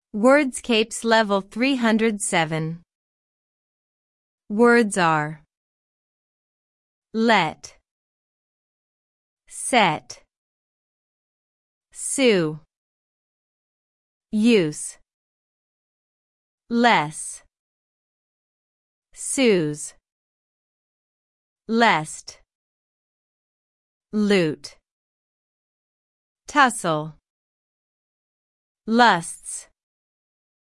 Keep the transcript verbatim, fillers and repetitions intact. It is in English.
Wordscapes Level three hundred seven. Words are let, set, sue, use, less, sues, lest, loot, tussle, lusts,